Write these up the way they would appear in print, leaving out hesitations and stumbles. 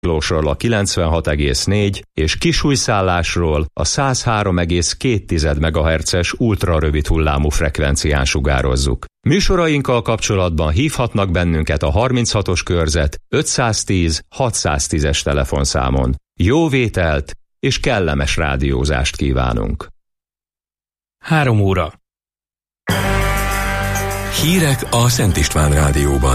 Miklósról a 96,4 és Kisújszállásról a 103,2 MHz-es ultrarövid hullámú frekvencián sugározzuk. Műsorainkkal kapcsolatban hívhatnak bennünket a 36-os körzet 510 610-es telefonszámon. Jó vételt és kellemes rádiózást kívánunk! 3 óra. Hírek a Szent István Rádióban.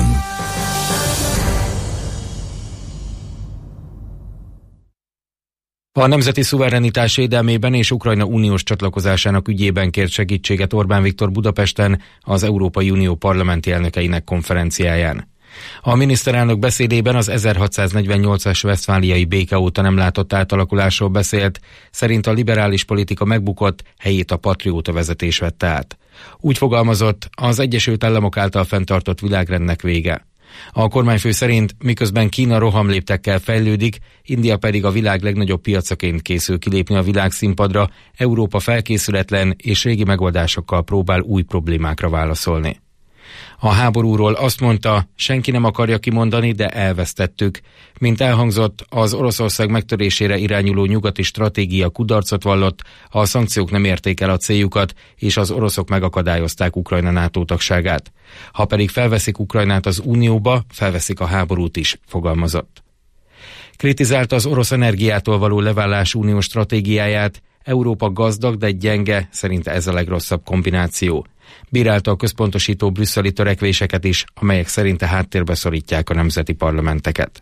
A nemzeti szuverenitás védelmében és Ukrajna uniós csatlakozásának ügyében kért segítséget Orbán Viktor Budapesten az Európai Unió parlamenti elnökeinek konferenciáján. A miniszterelnök beszédében az 1648-as vesztfáliai béke óta nem látott átalakulásról beszélt, szerint a liberális politika megbukott, helyét a patrióta vezetés vette át. Úgy fogalmazott, az Egyesült Államok által fenntartott világrendnek vége. A kormányfő szerint, miközben Kína rohamléptekkel fejlődik, India pedig a világ legnagyobb piacaként készül kilépni a világszínpadra, Európa felkészületlen és régi megoldásokkal próbál új problémákra válaszolni. A háborúról azt mondta, senki nem akarja kimondani, de elvesztettük. Mint elhangzott, az Oroszország megtörésére irányuló nyugati stratégia kudarcot vallott, a szankciók nem érték el a céljukat, és az oroszok megakadályozták Ukrajna NATO tagságát. Ha pedig felveszik Ukrajnát az Unióba, felveszik a háborút is, fogalmazott. Kritizálta az orosz energiától való leválás uniós stratégiáját, Európa gazdag, de gyenge, szerinte ez a legrosszabb kombináció. Bírálta a központosító brüsszeli törekvéseket is, amelyek szerinte háttérbe szorítják a nemzeti parlamenteket.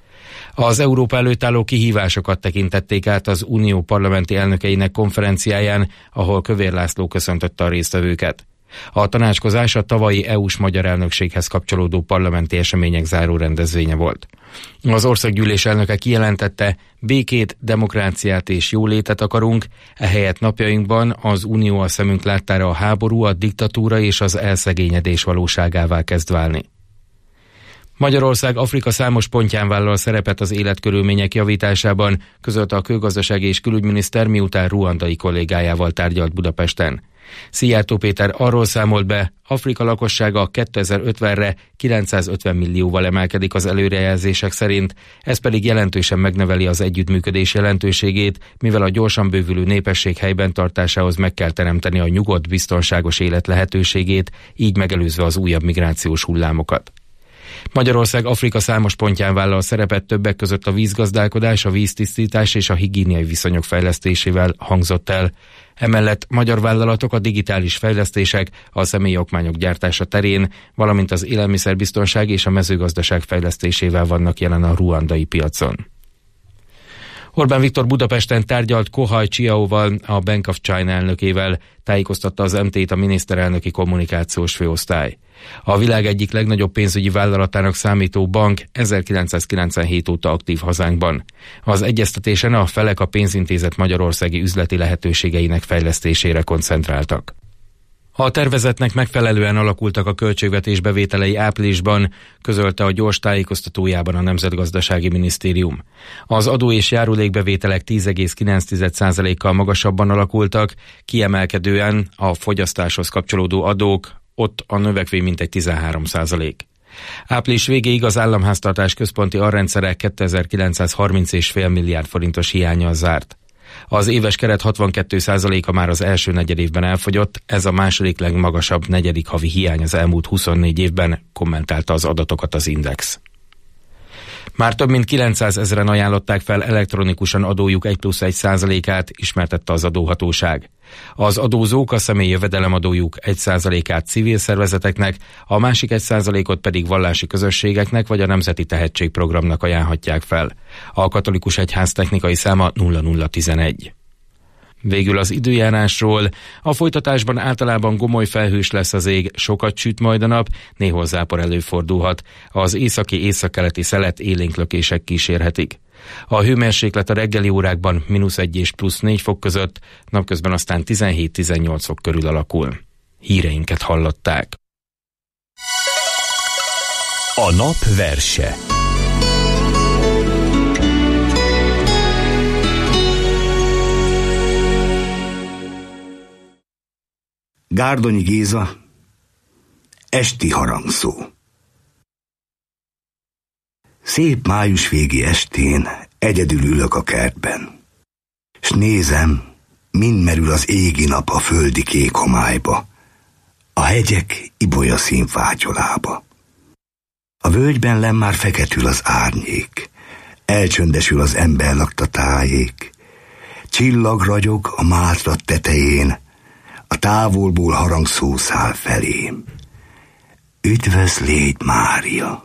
Az Európa előtt álló kihívásokat tekintették át az Unió parlamenti elnökeinek konferenciáján, ahol Kövér László köszöntötte a résztvevőket. A tanácskozás a tavalyi EU-s magyar elnökséghez kapcsolódó parlamenti események záró rendezvénye volt. Az országgyűlés elnöke kijelentette, békét, demokráciát és jólétet akarunk, ehelyett napjainkban az Unió a szemünk láttára a háború, a diktatúra és az elszegényedés valóságává kezd válni. Magyarország Afrika számos pontján vállal szerepet az életkörülmények javításában, közölte a külgazdasági és külügyminiszter, miután ruandai kollégájával tárgyalt Budapesten. Szijjártó Péter arról számolt be, Afrika lakossága 2050-re 950 millióval emelkedik az előrejelzések szerint, ez pedig jelentősen megnöveli az együttműködés jelentőségét, mivel a gyorsan bővülő népesség helyben tartásához meg kell teremteni a nyugodt, biztonságos élet lehetőségét, így megelőzve az újabb migrációs hullámokat. Magyarország Afrika számos pontján vállal szerepet, többek között a vízgazdálkodás, a víztisztítás és a higiéniai viszonyok fejlesztésével, hangzott el. Emellett magyar vállalatok a digitális fejlesztések, a személyi okmányok gyártása terén, valamint az élelmiszerbiztonság és a mezőgazdaság fejlesztésével vannak jelen a ruandai piacon. Orbán Viktor Budapesten tárgyalt Kohaj Csiaóval, a Bank of China elnökével, tájékoztatta az MT-t a miniszterelnöki kommunikációs főosztály. A világ egyik legnagyobb pénzügyi vállalatának számító bank 1997 óta aktív hazánkban. Az egyeztetésen a felek a pénzintézet magyarországi üzleti lehetőségeinek fejlesztésére koncentráltak. A tervezetnek megfelelően alakultak a költségvetés bevételei áprilisban, közölte a gyors tájékoztatójában a Nemzetgazdasági Minisztérium. Az adó és járulékbevételek 10,9%-kal magasabban alakultak, kiemelkedően a fogyasztáshoz kapcsolódó adók, ott a növekvény mintegy 13%. Április végéig az államháztartás központi arrendszere 2930,5 milliárd forintos hiánnyal zárt. Az éves keret 62%-a már az első negyedévben elfogyott, ez a második legmagasabb negyedik havi hiány az elmúlt 24 évben, kommentálta az adatokat az Index. Már több mint 900 000-en ajánlották fel elektronikusan adójuk 1+1%-át, ismertette az adóhatóság. Az adózók a személyi jövedelemadójuk 1%-át civil szervezeteknek, a másik 1%-ot pedig vallási közösségeknek vagy a Nemzeti Tehetségprogramnak ajánlhatják fel. A katolikus egyház technikai száma 0011. Végül az időjárásról. A folytatásban általában gomoly felhős lesz az ég, sokat süt majd a nap, néhol zápor előfordulhat. Az északi-északkeleti szelet élénk lökések kísérhetik. A hőmérséklet a reggeli órákban -1 és +4 fok között, napközben aztán 17-18 fok körül alakul. Híreinket hallották. A nap verse. Gárdonyi Géza, esti harangszó. Szép májusvégi estén egyedül ülök a kertben, s nézem, mind merül az égi nap a földi kék homályba, a hegyek ibolyaszín fátyolába. A völgyben lenn már feketül az árnyék, elcsöndesül az ember lakta tájék, csillag ragyog a Mátra tetején, a távolból harangszó száll felém. Üdvöz légy, Mária!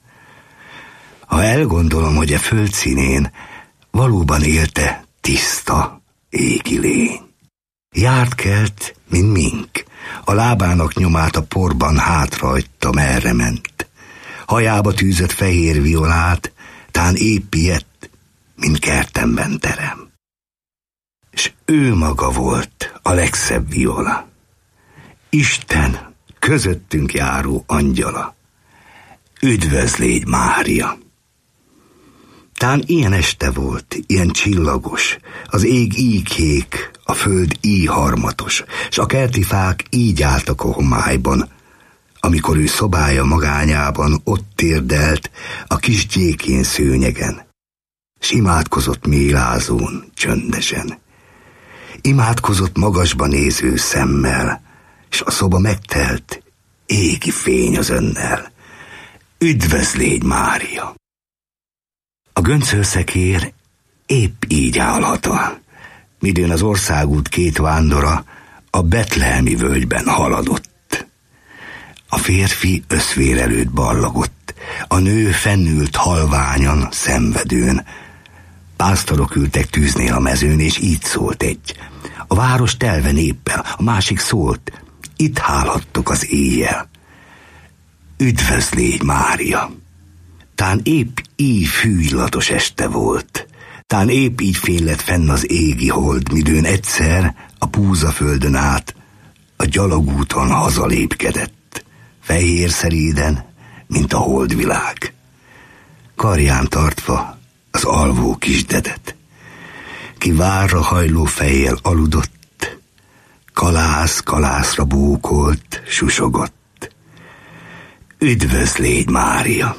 Ha elgondolom, hogy a földszínén valóban élte tiszta égi lény. Járt kelt, mint mink, a lábának nyomát a porban hátrahagyta, merre ment. Hajába tűzött fehér violát, tán épp ilyet, mint kertemben terem. S ő maga volt a legszebb viola. Isten közöttünk járó angyala. Üdvöz légy, Mária! Tán ilyen este volt, ilyen csillagos, az ég így kék, a föld így harmatos, s a kerti fák így álltak a homályban, amikor ő szobája magányában ott térdelt a kis gyékén szőnyegen, s imádkozott mélázón, csöndesen. Imádkozott magasba néző szemmel, s a szoba megtelt égi fény az önnel. Üdvöz légy, Mária! A göncölszekér épp így állhat, midőn az országút két vándora a betlehemi völgyben haladott. A férfi összvér előtt ballagott, a nő fennült halványan, szenvedőn. Pásztorok ültek tűznél a mezőn, és így szólt egy. A város telve néppel, a másik szólt, itt hálhattok az éjjel. Üdvöz légy, Mária! Tán épp így fűillatos este volt, tán épp így fénylett fenn az égi hold, midőn egyszer a púzaföldön át a gyalogúton hazalépkedett, fehér szeríden, mint a holdvilág, karján tartva az alvó kisdedet, ki várra hajló fejjel aludott, kalászra bókolt, susogott. Üdvöz légy, Mária!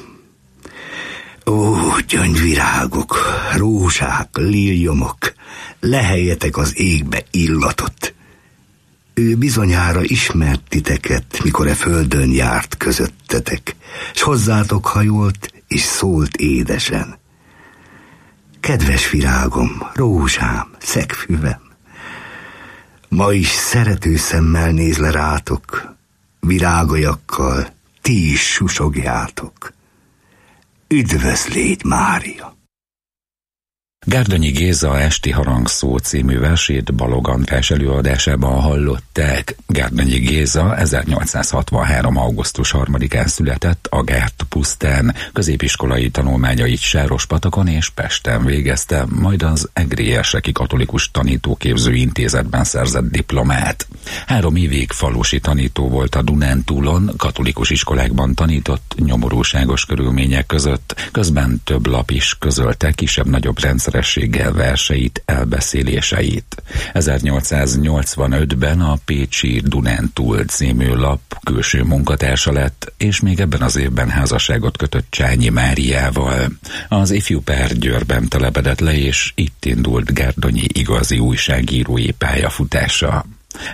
Ó, gyöngyvirágok, rózsák, liljomok, leheljetek az égbe illatot. Ő bizonyára ismert titeket, mikor e földön járt közöttetek, s hozzátok hajolt, és szólt édesen. Kedves virágom, rózsám, szegfüvem, ma is szerető szemmel néz le rátok, virágolyakkal ti is susogjátok. Üdvöz légy, Mária! Gárdonyi Géza Esti harangszó című versét Balogh András előadásában hallották. Gárdonyi Géza 1863. augusztus 3-án született a Gárd pusztán, középiskolai tanulmányait Sárospatakon és Pesten végezte, majd az Egri Érseki Katolikus Tanítóképző Intézetben szerzett diplomát. 3 évig falusi tanító volt a Dunántúlon, katolikus iskolákban tanított nyomorúságos körülmények között, közben több lap is közölte kisebb-nagyobb rendszerességgel verseit, elbeszéléseit. 1885-ben a pécsi Dunántúl című lap külső munkatársa lett, és még ebben az évben házasságot kötött Csányi Máriával. Az ifjú pár Győrben telepedett le, és itt indult Gárdonyi igazi újságírói pályafutása.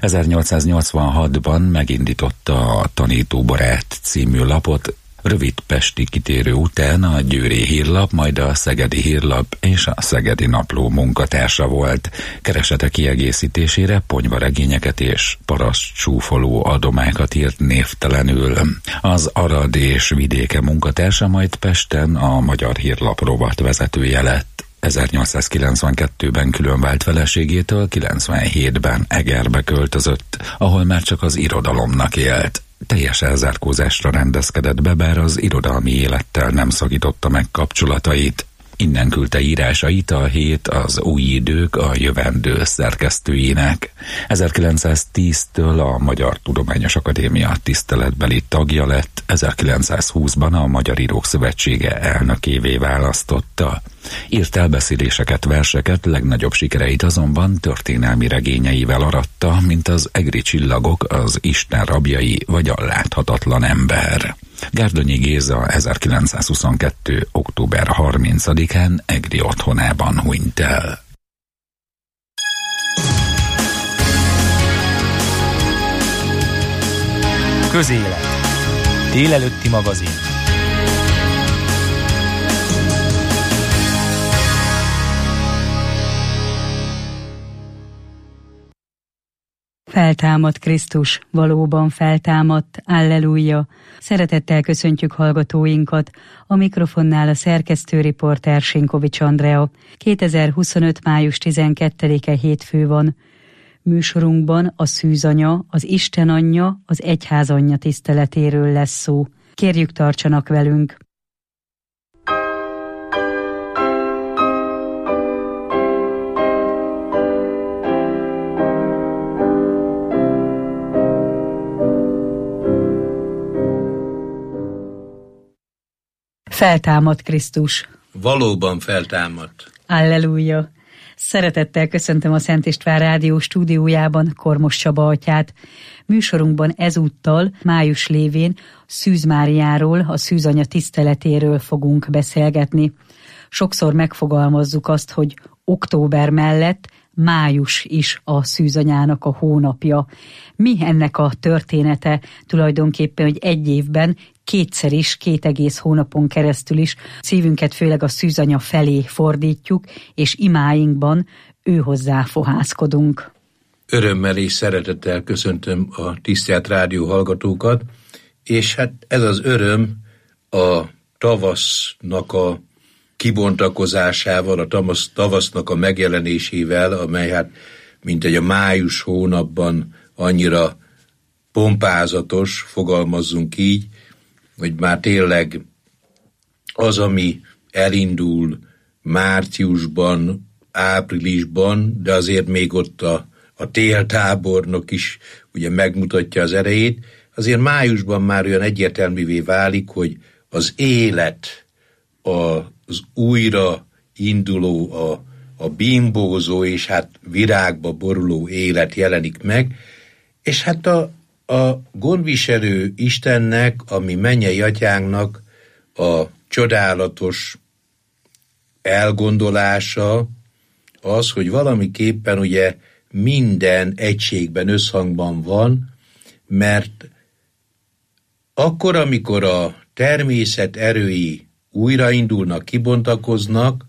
1886-ban megindította a Tanítóbarát című lapot, rövid pesti kitérő után a Győri Hírlap, majd a Szegedi Hírlap és a Szegedi Napló munkatársa volt. Keresete kiegészítésére ponyvaregényeket és paraszt csúfoló adomákat írt névtelenül. Az Arad és Vidéke munkatársa, majd Pesten a Magyar Hírlap rovat vezetője lett. 1892-ben különvált feleségétől, 97-ben Egerbe költözött, ahol már csak az irodalomnak élt. Teljes elzárkózásra rendezkedett be, bár az irodalmi élettel nem szakította meg kapcsolatait. Innen küldte írásait a Hét, az Új Idők, a Jövendő szerkesztőinek. 1910-től a Magyar Tudományos Akadémia tiszteletbeli tagja lett, 1920-ban a Magyar Írók Szövetsége elnökévé választotta. Írt elbeszéléseket, verseket, legnagyobb sikereit azonban történelmi regényeivel aratta, mint az Egri csillagok, az Isten rabjai vagy a Láthatatlan ember. Gárdonyi Géza 1922. október 30-án egri otthonában hunyt el. Közélet. Délelőtti magazin. Feltámadt Krisztus, valóban feltámadt, alleluja! Szeretettel köszöntjük hallgatóinkat, a mikrofonnál a szerkesztő riporter Sinkovics Andrea. 2025. május 12-e hétfő van. Műsorunkban a szűzanya, az Isten anyja, az egyház anyja tiszteletéről lesz szó. Kérjük, tartsanak velünk! Feltámadt Krisztus. Valóban feltámadt. Alleluja! Szeretettel köszöntöm a Szent István Rádió stúdiójában Kormos Csaba atyát. Műsorunkban ezúttal május lévén Szűz Máriáról, a szűzanya tiszteletéről fogunk beszélgetni. Sokszor megfogalmazzuk azt, hogy október mellett május is a szűzanyának a hónapja. Mi ennek a története tulajdonképpen, hogy egy évben kétszer is, 2 egész hónapon keresztül is szívünket főleg a szűzanya felé fordítjuk, és imáinkban őhozzá fohászkodunk. Örömmel és szeretettel köszöntöm a tisztelt rádió hallgatókat, és hát ez az öröm a tavasznak a kibontakozásával, a tavasznak a megjelenésével, amely hát mintegy a május hónapban annyira pompázatos, fogalmazzunk így, hogy már tényleg az, ami elindul márciusban, áprilisban, de azért még ott a téltábornok is ugye megmutatja az erejét, azért májusban már olyan egyértelművé válik, hogy az élet, az újra induló, a bimbózó és hát virágba boruló élet jelenik meg, és hát a gondviselő Istennek, ami mennyei atyánknak a csodálatos elgondolása az, hogy valamiképpen ugye minden egységben, összhangban van, mert akkor, amikor a természet erői újraindulnak, kibontakoznak,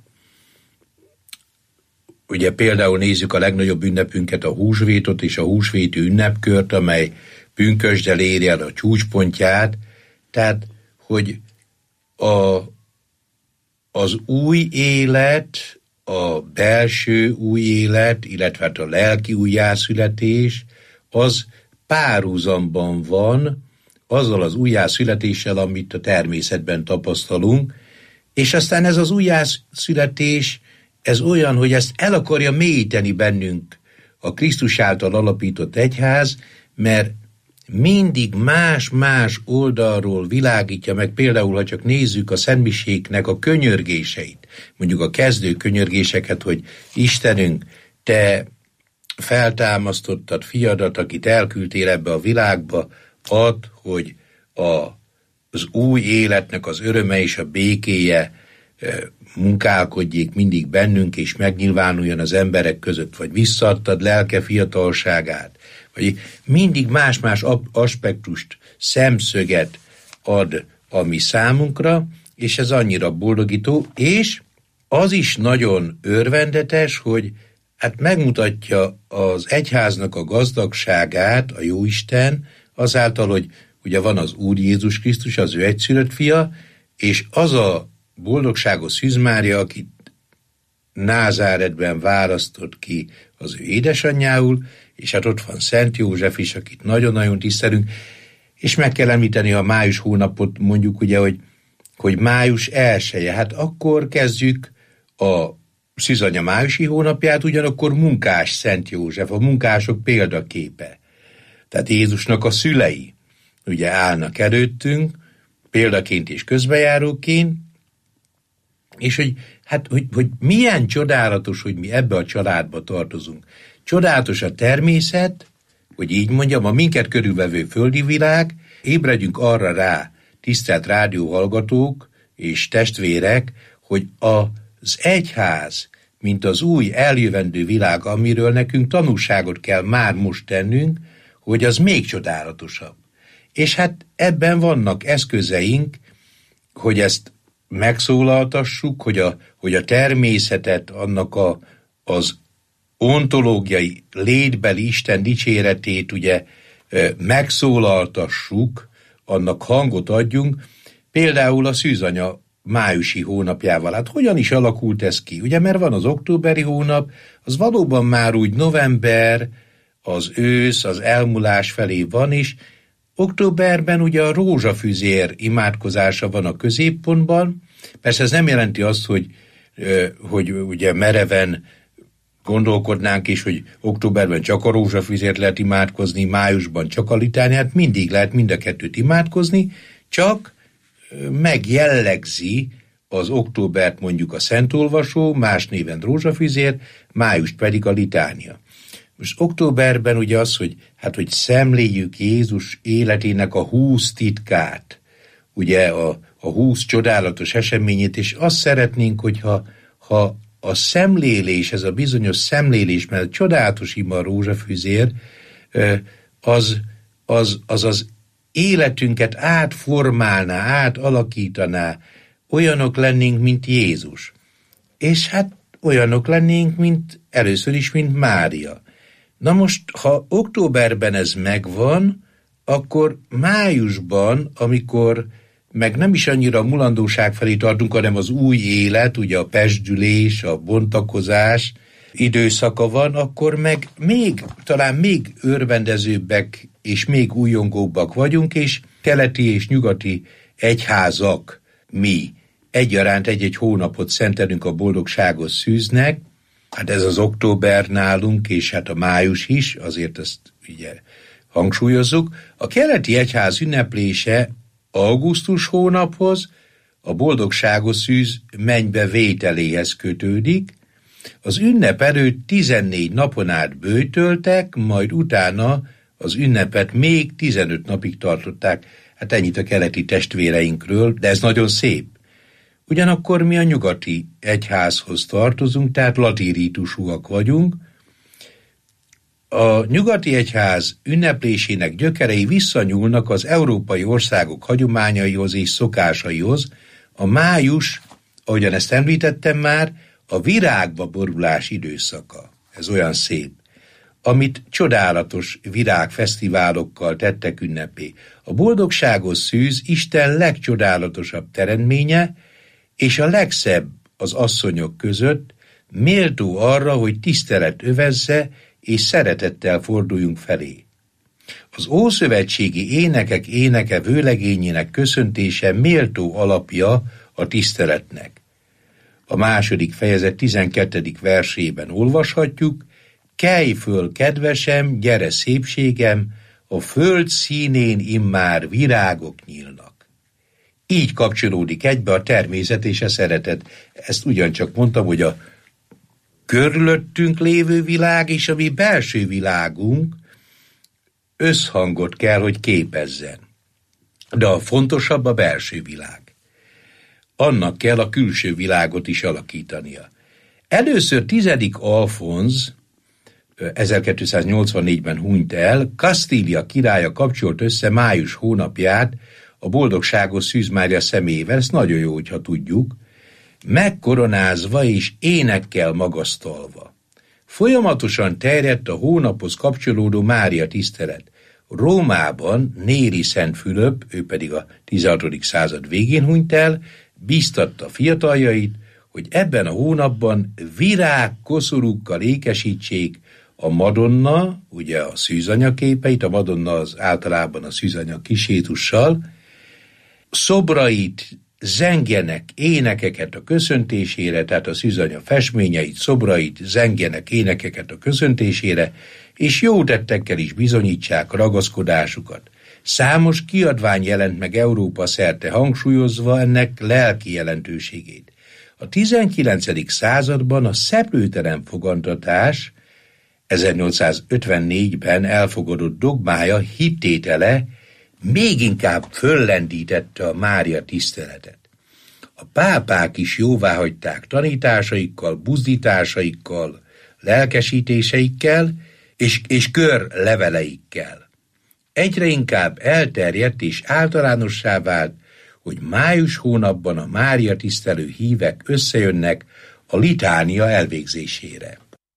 ugye például nézzük a legnagyobb ünnepünket, a húsvétot és a húsvéti ünnepkört, amely pünkösddel éri el a csúcspontját, tehát, hogy az új élet, a belső új élet, illetve hát a lelki újjászületés, az párhuzamban van azzal az újjászületéssel, amit a természetben tapasztalunk, és aztán ez az újjászületés, ez olyan, hogy ezt el akarja mélyíteni bennünk a Krisztus által alapított egyház, mert mindig más-más oldalról világítja meg, például, ha csak nézzük a szentmiséknek a könyörgéseit, mondjuk a kezdő könyörgéseket, hogy Istenünk, te feltámasztottad fiadat, akit elküldtél ebbe a világba, add, hogy az új életnek az öröme és a békéje munkálkodjék mindig bennünk, és megnyilvánuljon az emberek között, vagy visszaadtad lelke fiatalságát, vagy mindig más-más aspektust, szemszöget ad a mi számunkra, és ez annyira boldogító, és az is nagyon örvendetes, hogy hát megmutatja az egyháznak a gazdagságát a Jóisten, azáltal, hogy ugye van az Úr Jézus Krisztus, az ő egyszülött fia, és az a boldogságos Szűz Mária, akit Názáretben választott ki az ő édesanyjául, és hát ott van Szent József is, akit nagyon-nagyon tisztelünk, és meg kell említeni a május hónapot, mondjuk ugye, hogy május 1-e, hát akkor kezdjük a szűzanya májusi hónapját, ugyanakkor munkás Szent József, a munkások példaképe. Tehát Jézusnak a szülei ugye állnak előttünk, példaként és közbejáróként, és hogy milyen csodálatos, hogy mi ebbe a családba tartozunk. Csodálatos a természet, hogy így mondjam, a minket körülvevő földi világ, ébredjünk arra rá, tisztelt rádióhallgatók és testvérek, hogy az egyház, mint az új eljövendő világ, amiről nekünk tanúságot kell már most tennünk, hogy az még csodálatosabb. És hát ebben vannak eszközeink, hogy ezt megszólaltassuk, hogy a természetet, annak az ontológiai létbeli Isten dicséretét ugye megszólaltassuk, annak hangot adjunk, például a szűzanya májusi hónapjával. Hát hogyan is alakult ez ki? Ugye, mert van az októberi hónap, az valóban már úgy november, az ősz, az elmúlás felé van, és októberben ugye a rózsafüzér imádkozása van a középpontban. Persze ez nem jelenti azt, hogy ugye mereven gondolkodnánk is, hogy októberben csak a rózsafüzért lehet imádkozni, májusban csak a litániát, mindig lehet mind a kettőt imádkozni, csak megjellegzi az októbert mondjuk a szentolvasó, más néven rózsafüzér, májust pedig a litánia. Most októberben ugye az, hogy szemléljük Jézus életének a 20 titkát, ugye a 20 csodálatos eseményét, és azt szeretnénk, hogyha a szemlélés, ez a bizonyos szemlélés, mert csodálatos ima a rózsafüzér, az életünket átformálná, átalakítaná, olyanok lennénk, mint Jézus. És hát olyanok lennénk, mint először is, mint Mária. Na most, ha októberben ez megvan, akkor májusban, amikor meg nem is annyira a mulandóság felé tartunk, hanem az új élet, ugye a pezsdülés, a bontakozás időszaka van, akkor meg talán még örvendezőbbek és még újongóbbak vagyunk, és keleti és nyugati egyházak, mi egyaránt egy-egy hónapot szentelünk a boldogságos szűznek. Hát ez az október nálunk, és hát a május is, azért ezt ugye hangsúlyozzuk. A keleti egyház ünneplése augusztus hónaphoz, a boldogságos szűz mennybe vételéhez kötődik. Az ünnep előtt 14 napon át böjtöltek, majd utána az ünnepet még 15 napig tartották. Hát ennyit a keleti testvéreinkről, de ez nagyon szép. Ugyanakkor mi a nyugati egyházhoz tartozunk, tehát latíritusúak vagyunk. A nyugati egyház ünneplésének gyökerei visszanyúlnak az európai országok hagyományaihoz és szokásaihoz. A május, ahogyan ezt említettem már, a virágba borulás időszaka. Ez olyan szép, amit csodálatos virágfesztiválokkal tettek ünnepé. A boldogságos szűz Isten legcsodálatosabb teremtménye, és a legszebb az asszonyok között, méltó arra, hogy tisztelet övezze, és szeretettel forduljunk felé. Az ószövetségi énekek éneke vőlegényének köszöntése méltó alapja a tiszteletnek. A második fejezet 12. versében olvashatjuk: kelj föl, kedvesem, gyere szépségem, a föld színén immár virágok nyílnak. Így kapcsolódik egybe a természet és a szeretet. Ezt ugyancsak mondtam, hogy a körülöttünk lévő világ és a mi belső világunk összhangot kell, hogy képezzen. De a fontosabb a belső világ. Annak kell a külső világot is alakítania. Először 10. Alfonz 1284-ben hunyt el, Kasztília királya kapcsolt össze május hónapját a boldogságos Szűz Mária személyével, ezt nagyon jó, hogyha tudjuk, megkoronázva és énekkel magasztalva. Folyamatosan terjedt a hónaphoz kapcsolódó Mária tisztelet. Rómában Néri Szent Fülöp, ő pedig a 16. század végén hunyt el, bíztatta fiataljait, hogy ebben a hónapban virágkoszorúkkal ékesítsék a Madonna, ugye a szűzanya képeit, a Madonna az általában a szűzanya kis Jézussal, szobrait zengjenek énekeket a köszöntésére, tehát a szűzanya festményeit, szobrait zengjenek énekeket a köszöntésére, és jó tettekkel is bizonyítsák ragaszkodásukat. Számos kiadvány jelent meg Európa szerte, hangsúlyozva ennek lelki jelentőségét. A 19. században a szeplőtelen fogantatás 1854-ben elfogadott dogmája, hittétele még inkább föllendítette a Mária tiszteletet. A pápák is jóváhagyták tanításaikkal, buzdításaikkal, lelkesítéseikkel és körleveleikkel. Egyre inkább elterjedt és általánossá vált, hogy május hónapban a Mária tisztelő hívek összejönnek a litánia elvégzésére.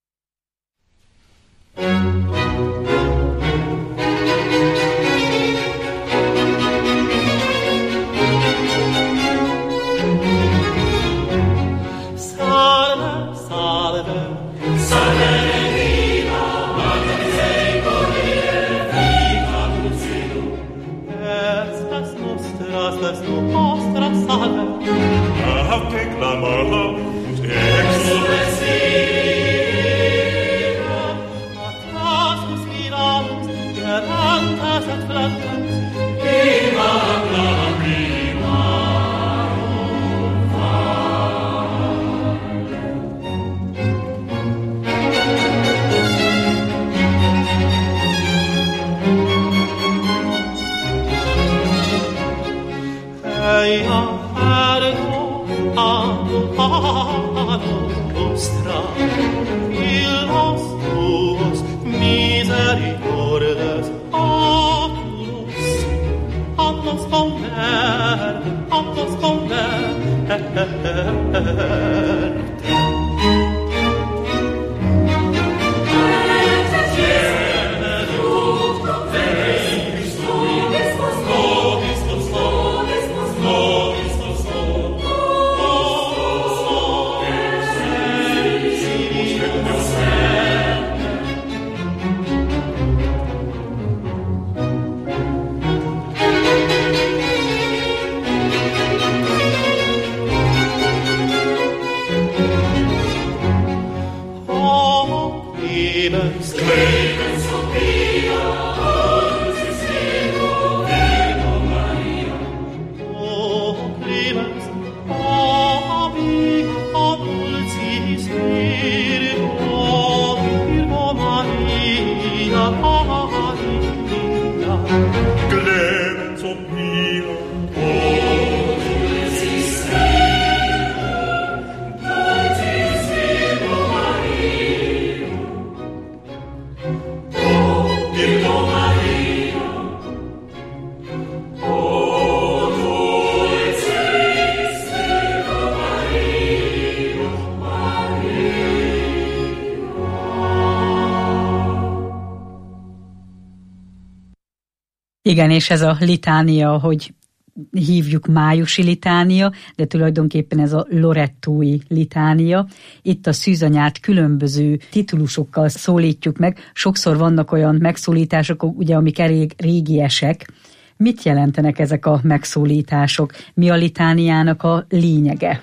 Igen, és ez a litánia, hogy hívjuk májusi litánia, de tulajdonképpen ez a lorettói litánia. Itt a szűzanyát különböző titulusokkal szólítjuk meg. Sokszor vannak olyan megszólítások, ugye, amik elég régiesek. Mit jelentenek ezek a megszólítások? Mi a litániának a lényege?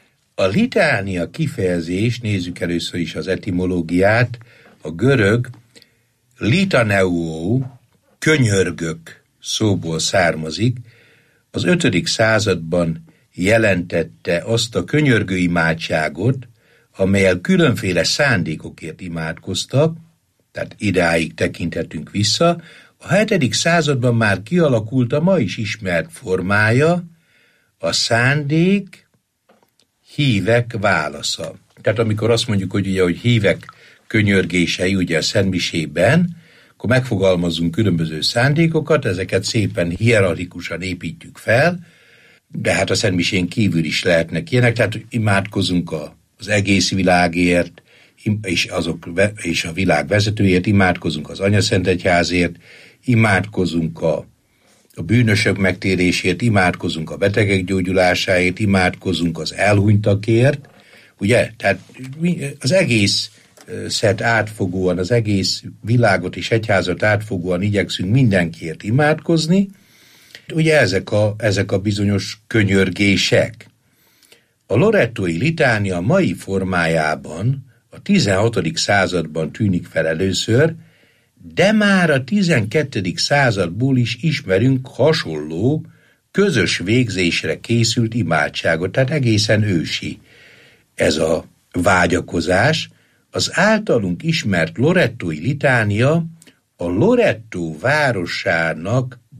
A litánia kifejezés, nézzük először is az etimológiát, a görög litaneuo, könyörgök szóból származik, az 5. században jelentette azt a könyörgő imádságot, amellyel különféle szándékokért imádkoztak, tehát idáig tekinthetünk vissza. A 7. században már kialakult a ma is ismert formája, a szándék hívek válasza. Tehát amikor azt mondjuk, hogy ugye, hogy hívek könyörgései ugye a szentmisében, akkor megfogalmazunk különböző szándékokat, ezeket szépen hierarchikusan építjük fel, de hát a szentmisén kívül is lehetnek ilyenek, tehát imádkozunk az egész világért, és a világ vezetőért, imádkozunk az Anyaszentegyházért, imádkozunk a bűnösök megtérésért, imádkozunk a betegek gyógyulásáért, imádkozunk az elhunytakért, ugye? Tehát az egész szert átfogóan, az egész világot és egyházat átfogóan igyekszünk mindenkiért imádkozni. Ugye ezek a bizonyos könyörgések. A lorettói litánia mai formájában a 16. században tűnik fel először, de már a 12. századból is ismerünk hasonló, közös végzésre készült imádságot, tehát egészen ősi ez a vágyakozás. Az általunk ismert lorettói litánia a Lorettó városának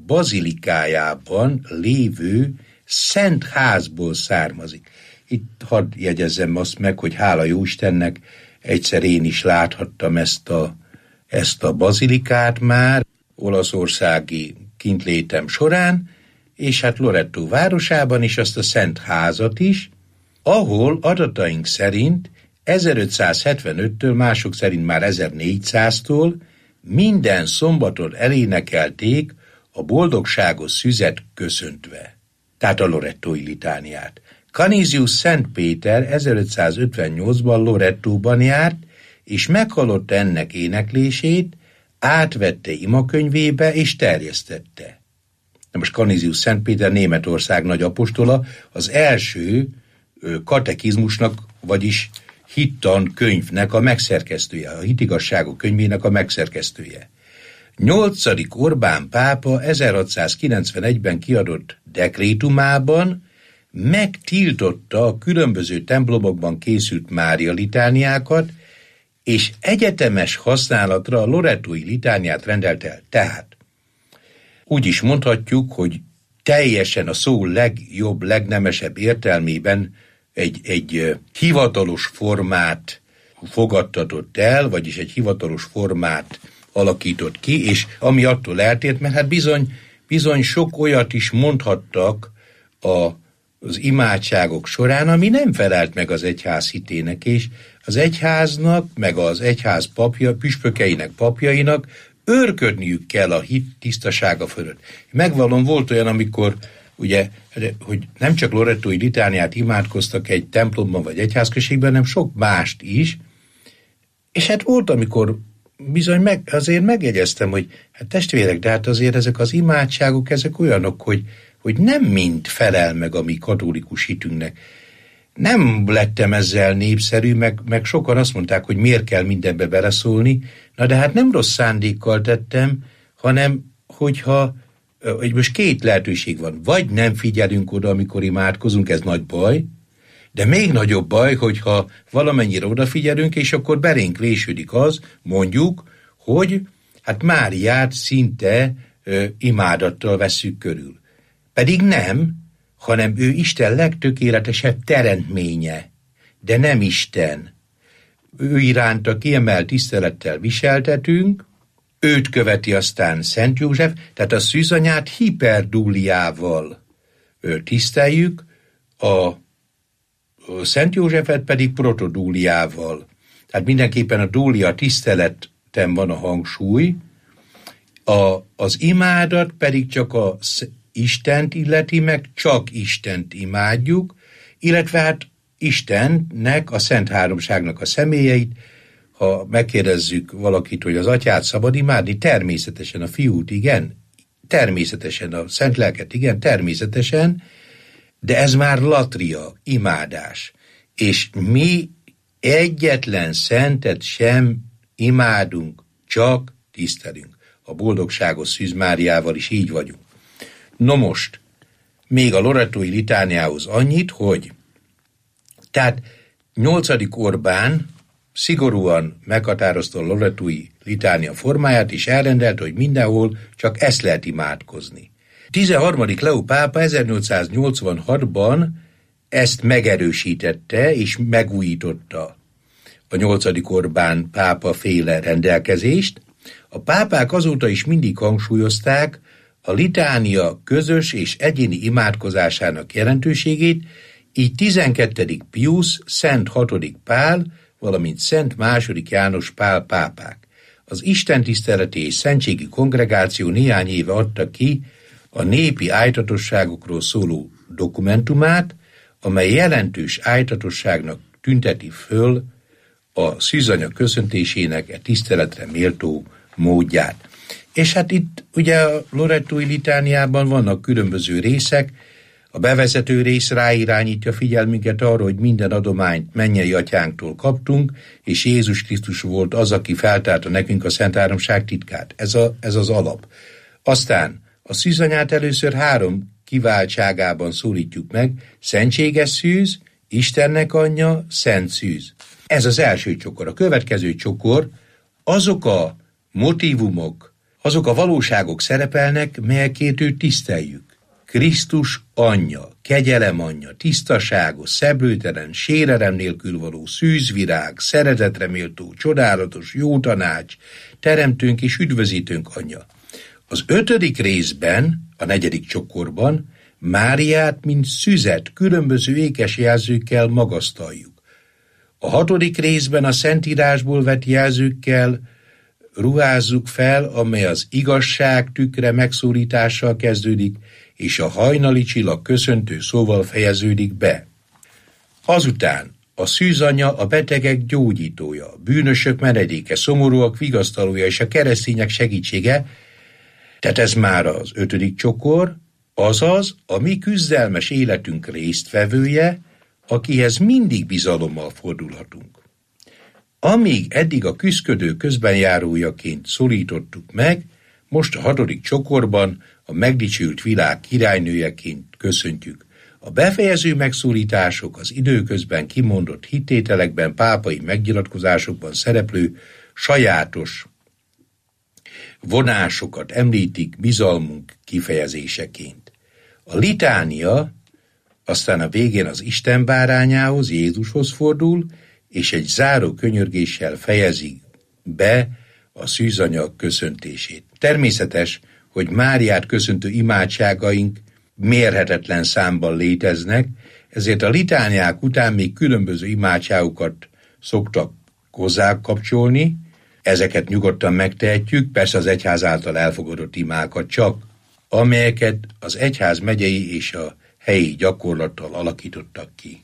bazilikájában lévő szent házból származik. Itt hadd jegyezzem azt meg, hogy hála Jóistennek egyszer én is láthattam ezt a bazilikát már olaszországi kintlétem során, és hát Loreto városában is azt a szent házat is, ahol adataink szerint 1575-től, mások szerint már 1400-tól minden szombaton elénekelték a boldogságos szüzet köszöntve, tehát a lorettói litániát. Canisius Szent Péter 1558-ban Lorettóban járt, és meghallotta ennek éneklését, átvette imakönyvébe és terjesztette. Na most Canisius Szent Péter Németország nagy apostola, az első katekizmusnak, vagyis hittan könyvnek a megszerkesztője, a hitigazságok könyvének a megszerkesztője. 8. Orbán pápa 1691-ben kiadott dekrétumában megtiltotta a különböző templomokban készült Mária litániákat, és egyetemes használatra a lorettói litániát rendelt el. Tehát úgy is mondhatjuk, hogy teljesen a szó legjobb, legnemesebb értelmében egy hivatalos formát fogadtatott el, vagyis egy hivatalos formát alakított ki, és ami attól eltért, mert hát bizony sok olyat is mondhattak az imádságok során, ami nem felelt meg az egyház hitének, és az egyháznak, meg az egyház püspökeinek, papjainak őrködniük kell a hit tisztasága fölött. Megvallom, volt olyan, amikor ugye, hogy nem csak lorettói litániát imádkoztak egy templomban vagy egyházközségben, hanem sok mást is, és hát volt, amikor bizony azért megjegyeztem, hogy hát testvérek, de hát azért ezek az imádságok, ezek olyanok, hogy nem mind felel meg a mi katolikus hitünknek. Nem lettem ezzel népszerű, meg sokan azt mondták, hogy miért kell mindenbe beleszólni, na de hát nem rossz szándékkal tettem, hanem hogy most két lehetőség van. Vagy nem figyelünk oda, amikor imádkozunk, ez nagy baj, de még nagyobb baj, hogyha valamennyire odafigyelünk, és akkor belénk vésődik az, mondjuk, hogy hát Máriát szinte imádattal vesszük körül. Pedig nem, hanem ő Isten legtökéletesebb teremtménye, de nem Isten. Ő iránta kiemelt tisztelettel viseltetünk, őt követi aztán Szent József, tehát a szűzanyát hiperdúliával tiszteljük, a Szent Józsefet pedig protodúliával. Tehát mindenképpen a dúlia tiszteleten van a hangsúly, az imádat pedig csak a Istent illeti meg, csak Istent imádjuk, illetve hát Istennek, a Szent Háromságnak a személyeit, ha megkérdezzük valakit, hogy az Atyát szabad imádni, természetesen a Fiút, igen, természetesen a Szent Lelket, igen, természetesen, de ez már latria, imádás. És mi egyetlen szentet sem imádunk, csak tisztelünk. A boldogságos Szűz Máriával is így vagyunk. No most, még a lorettói litániához annyit, hogy tehát 8. Orbán szigorúan meghatározta a lorettói litánia formáját, és elrendelte, hogy mindenhol csak ezt lehet imádkozni. 13. Leó pápa 1886-ban ezt megerősítette és megújította a 8. Orbán pápa féle rendelkezést. A pápák azóta is mindig hangsúlyozták a litánia közös és egyéni imádkozásának jelentőségét, így 12. Piusz, Szent 6. Pál, valamint Szent 2. János Pál pápák. Az istentiszteleti és szentségi kongregáció néhány éve adta ki a népi ájtatosságokról szóló dokumentumát, amely jelentős ájtatosságnak tünteti föl a szűzanya köszöntésének e tiszteletre méltó módját. És hát itt ugye a lorettói litániában vannak különböző részek, a bevezető rész ráirányítja figyelmünket arra, hogy minden adományt mennyei atyánktól kaptunk, és Jézus Krisztus volt az, aki feltárta nekünk a Szent Háromság titkát. Ez az alap. Aztán a szűzanyát először 3 kiváltságában szólítjuk meg: szentséges szűz, Istennek anyja, szent szűz. Ez az első csokor. A következő csokor azok a motívumok, Azok a valóságok szerepelnek, melyekért őt tiszteljük. Krisztus anyja, kegyelem anyja, tisztaságos, szeplőtelen, sérelem nélkül való szűzvirág, szeretetre méltó, csodálatos, jó tanács, teremtőnk és üdvözítőnk anyja. Az 5. részben, a 4. csokorban Máriát, mint szüzet, különböző ékes jelzőkkel magasztaljuk. A 6. részben a Szentírásból vett jelzőkkel ruházzuk fel, amely az igazság tükre megszólítással kezdődik, és a hajnali csillag köszöntő szóval fejeződik be. Azután a szűzanya a betegek gyógyítója, a bűnösök menedéke, szomorúak vigasztalója és a keresztények segítsége, tehát ez már az 5. csokor, azaz a mi küzdelmes életünk résztvevője, akihez mindig bizalommal fordulhatunk. Amíg eddig a küszködő közbenjárójaként szólítottuk meg, most a 6. csokorban a megdicsült világ királynőjeként köszöntjük. A befejező megszólítások az időközben kimondott hittételekben, pápai megnyilatkozásokban szereplő sajátos vonásokat említik bizalmunk kifejezéseként. A litánia aztán a végén az Isten bárányához, Jézushoz fordul, és egy záró könyörgéssel fejezi be a szűzanya köszöntését. Természetes, hogy Máriát köszöntő imádságaink mérhetetlen számban léteznek, ezért a litániák után még különböző imádságokat szoktak hozzá kapcsolni, ezeket nyugodtan megtehetjük, persze az egyház által elfogadott imákat csak, amelyeket az egyház megyei és a helyi gyakorlattal alakítottak ki.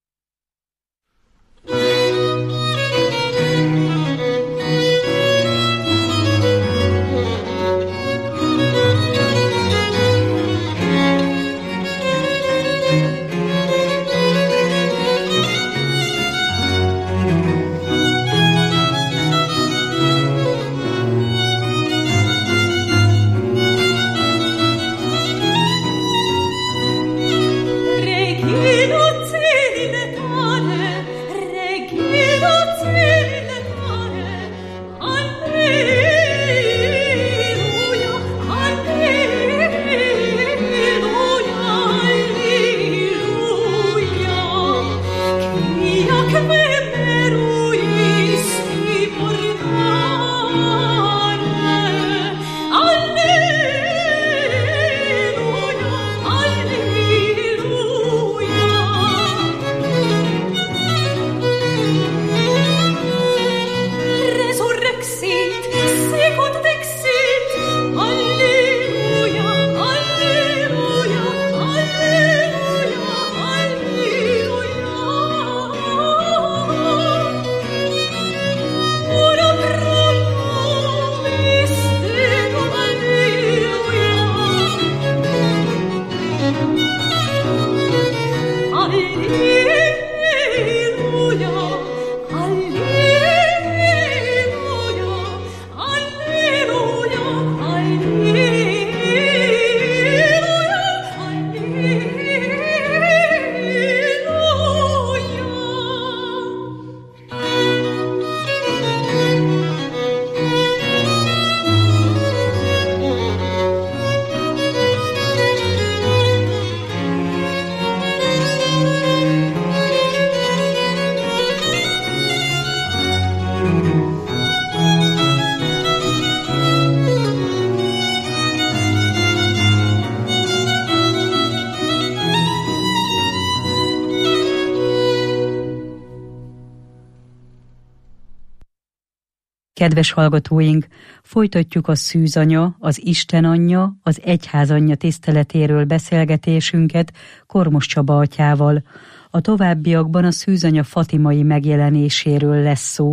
Kedves hallgatóink, folytatjuk a szűzanya, az Isten anyja, az egyház anyja tiszteletéről beszélgetésünket Kormos Csaba atyával. A továbbiakban a szűzanya fatimai megjelenéséről lesz szó.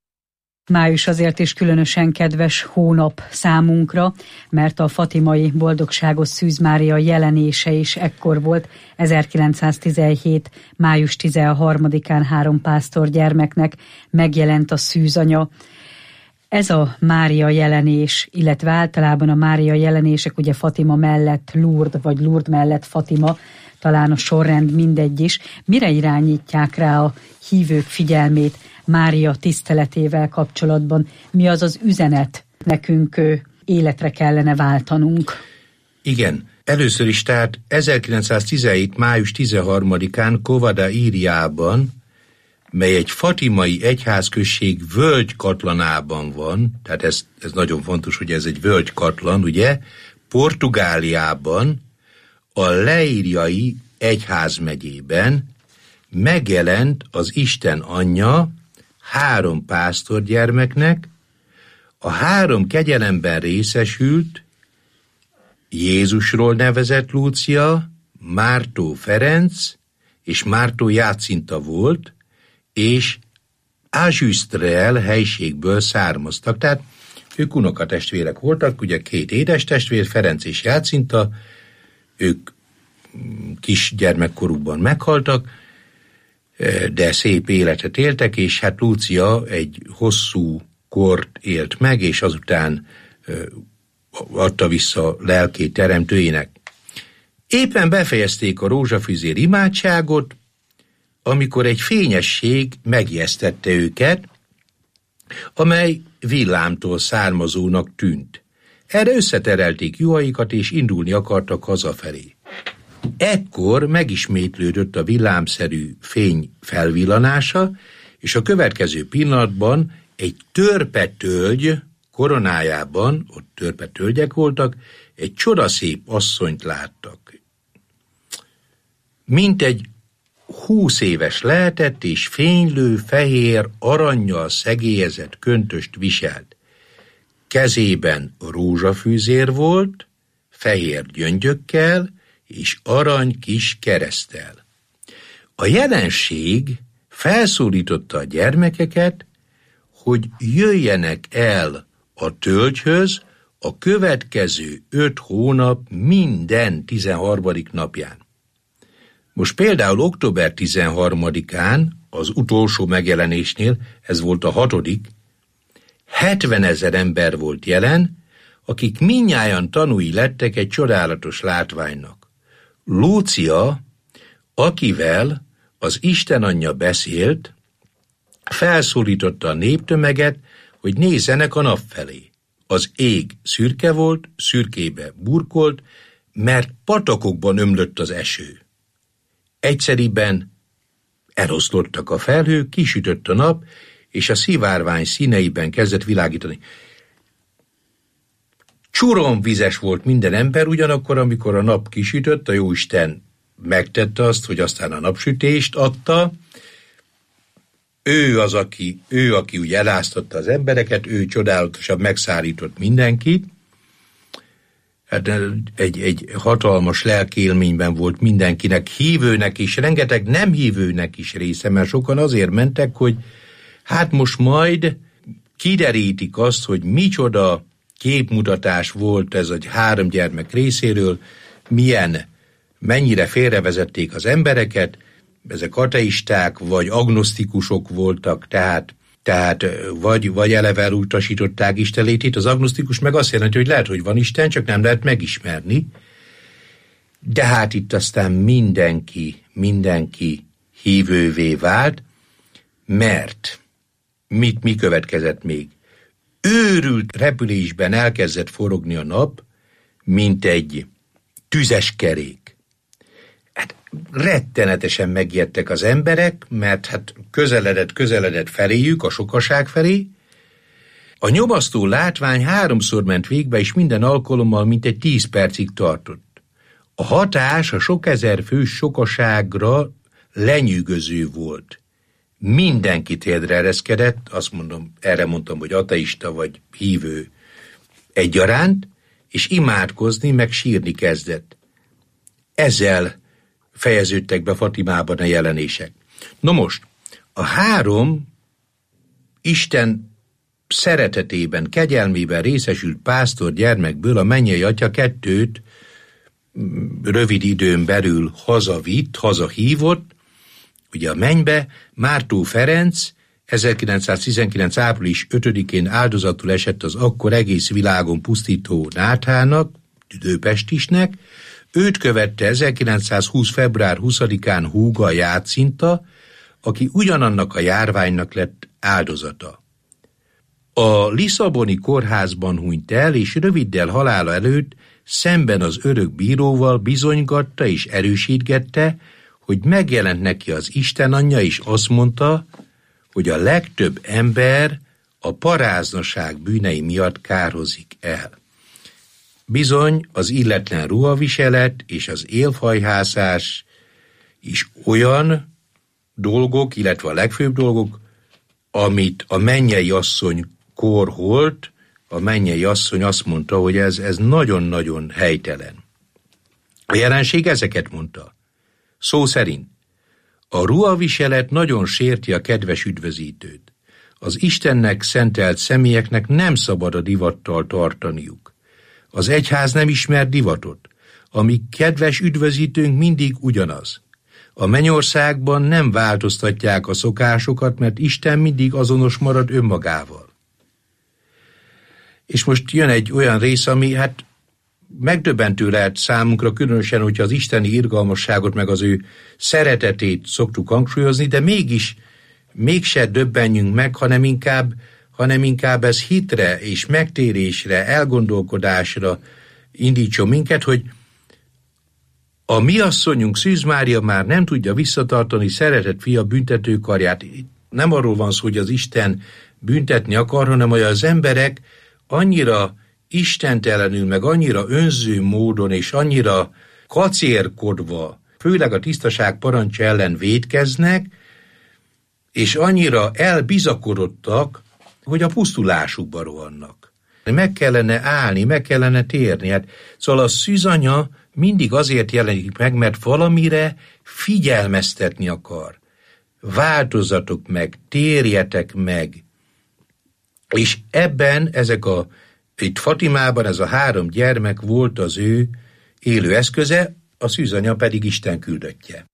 Május azért is különösen kedves hónap számunkra, mert a fatimai boldogságos Szűz Mária jelenése is ekkor volt, 1917. május 13-án 3 pásztorgyermeknek megjelent a szűzanya. Ez a Mária jelenés, illetve általában a Mária jelenések, ugye Fatima mellett Lourdes, vagy Lourdes mellett Fatima, talán a sorrend mindegy is, mire irányítják rá a hívők figyelmét Mária tiszteletével kapcsolatban? Mi az az üzenet nekünk életre kellene váltanunk. Igen, először is, tehát 1917. május 13-án Kovada Íriában, mely egy fatimai egyházközség völgykatlanában van, tehát ez nagyon fontos, hogy ez egy völgykatlan, ugye, Portugáliában, a Leirai egyházmegyében megjelent az Isten anyja 3 pásztorgyermeknek, a 3 kegyelemben részesült, Jézusról nevezett Lúcia, Mártó Ferenc és Mártó Jácinta volt, és Azsüsztrel helységből származtak. Tehát ők unokatestvérek voltak, ugye 2 édestestvér, Ferenc és Jácinta, ők kis gyermekkorukban meghaltak, de szép életet éltek, és hát Lúcia egy hosszú kort élt meg, és azután adta vissza lelkét teremtőjének. Éppen befejezték a rózsafüzér imádságot, amikor egy fényesség megijesztette őket, amely villámtól származónak tűnt. Erre összeterelték juhaikat, és indulni akartak hazafelé. Ekkor megismétlődött a villámszerű fény felvillanása, és a következő pillanatban egy törpetölgy koronájában, ott törpetölgyek voltak, egy csodaszép asszonyt láttak. Mintegy 20 éves lehetett, és fénylő, fehér, arannyal szegélyezett köntöst viselt. Kezében rózsafűzér volt, fehér gyöngyökkel, és arany kis kereszttel. A jelenség felszólította a gyermekeket, hogy jöjjenek el a tölgyhöz a következő 5 hónap minden 13. napján. Most például október 13-án, az utolsó megjelenésnél, ez volt a 6., 70 000 ember volt jelen, akik mindnyájan tanúi lettek egy csodálatos látványnak. Lúcia, akivel az Isten anyja beszélt, felszólította a néptömeget, hogy nézzenek a nap felé. Az ég szürke volt, szürkébe burkolt, mert patakokban ömlött az eső. Egyszeriben eloszlottak a felhők, kisütött a nap, és a szivárvány színeiben kezdett világítani. Csuromvizes volt minden ember, ugyanakkor, amikor a nap kisütött, a Jóisten megtette azt, hogy aztán a napsütést adta. Ő, aki úgy eláztatta az embereket, ő csodálatosan megszállított mindenkit. Hát egy hatalmas lelkiélményben volt mindenkinek, hívőnek is, rengeteg nem hívőnek is része, mert sokan azért mentek, hogy hát most majd kiderítik azt, hogy micsoda képmutatás volt ez a 3 gyermek részéről, mennyire félrevezették az embereket, ezek ateisták, vagy agnosztikusok voltak, tehát vagy eleve elutasították Isten létét. Az agnosztikus meg azt jelenti, hogy lehet, hogy van Isten, csak nem lehet megismerni. De hát itt aztán mindenki hívővé vált, mert mi következett még? Őrült repülésben elkezdett forogni a nap, mint egy tüzes kerék. Hát rettenetesen megijedtek az emberek, mert hát közeledett feléjük, a sokaság felé. A nyomasztó látvány 3-szor ment végbe, és minden alkalommal mintegy 10 percig tartott. A hatás a sok ezer fős sokaságra lenyűgöző volt. Mindenki térdre ereszkedett, erre mondtam, hogy ateista vagy hívő egyaránt, és imádkozni, meg sírni kezdett. Ezzel fejeződtek be Fatimában a jelenések. No most, a 3 Isten szeretetében, kegyelmében részesült pásztor gyermekből a mennyei atya 2 rövid időn belül hazahívott, ugye a mennybe. Mártó Ferenc 1919. április 5-én áldozatul esett az akkor egész világon pusztító Náthának, Tüdőpestisnek. Őt követte 1920. február 20-án húga Jácinta, aki ugyanannak a járványnak lett áldozata. A lisszaboni kórházban hunyt el, és röviddel halála előtt szemben az örök bíróval bizonygatta és erősítgette, hogy megjelent neki az Isten anyja, és azt mondta, hogy a legtöbb ember a paráznaság bűnei miatt kárhozik el. Bizony az illetlen ruhaviselet és az élfajhászás is olyan dolgok, illetve a legfőbb dolgok, amit a mennyei asszony korholt. A mennyei asszony azt mondta, hogy ez nagyon-nagyon helytelen. A jelenség ezeket mondta. Szó szerint: a ruhaviselet nagyon sérti a kedves üdvözítőt. Az Istennek szentelt személyeknek nem szabad a divattal tartaniuk. Az egyház nem ismer divatot. A mi kedves üdvözítőnk mindig ugyanaz. A mennyországban nem változtatják a szokásokat, mert Isten mindig azonos marad önmagával. És most jön egy olyan rész, ami megdöbbentő lehet számunkra, különösen, hogyha az isteni irgalmasságot meg az ő szeretetét szoktuk hangsúlyozni, de mégse döbbenjünk meg, hanem inkább ez hitre és megtérésre, elgondolkodásra indítson minket, hogy a mi asszonyunk, Szűz Mária már nem tudja visszatartani szeretett fia büntetőkarját. Nem arról van szó, hogy az Isten büntetni akar, hanem hogy az emberek annyira istentelenül, meg annyira önző módon és annyira kacérkodva, főleg a tisztaság parancsa ellen vétkeznek, és annyira elbizakodottak, hogy a pusztulásukba rohannak. Meg kellene állni, meg kellene térni. Szóval a szűzanya mindig azért jelenik meg, mert valamire figyelmeztetni akar. Változzatok meg, térjetek meg. És ebben itt Fatimában ez a 3 gyermek volt az ő élő eszköze, a szűzanya pedig Isten küldöttje.